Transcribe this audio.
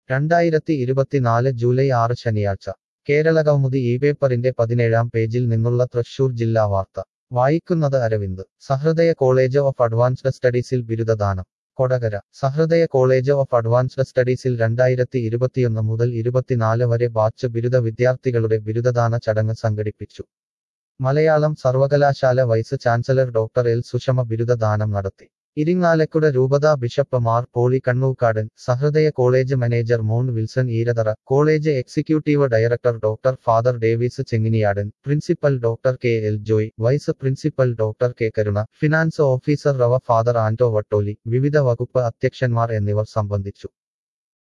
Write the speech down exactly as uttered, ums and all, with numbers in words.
രണ്ടായിരത്തി ഇരുപത്തിനാല് ജൂലൈ ആറ് ശനിയാഴ്ച കേരളകൗമുദി ഈ പേപ്പറിന്റെ പതിനേഴാം പേജിൽ നിന്നുള്ള തൃശൂർ ജില്ലാ വാർത്ത വായിക്കുന്നത് Aravind Sahrudaya college of advanced സ്റ്റഡീസിൽ ബിരുദദാനം Kodakara Sahrudaya college of advanced സ്റ്റഡീസിൽ രണ്ടായിരത്തി ഇരുപത്തിയൊന്ന് മുതൽ ഇരുപത്തിനാല് വരെ ബാച്ച് ബിരുദ വിദ്യാർത്ഥികളുടെ ബിരുദദാന ചടങ്ങ് സംഘടിപ്പിച്ചു മലയാളം സർവകലാശാല vice chancellor doctor L Sushama ബിരുദദാനം നടത്തി ഇരിങ്ങാലക്കുട രൂപത bishop Mar Poly Kannookadan Sahrudaya college manager mon Wilson Eerathara college executive director doctor father Davis Chenginiyadan principal doctor K L Joy vice principal doctor K Karuna finance officer rev father Anto Vattoli വിവിധ വകുപ്പ് അധ്യക്ഷന്മാർ എന്നിവർ സംബന്ധിച്ചു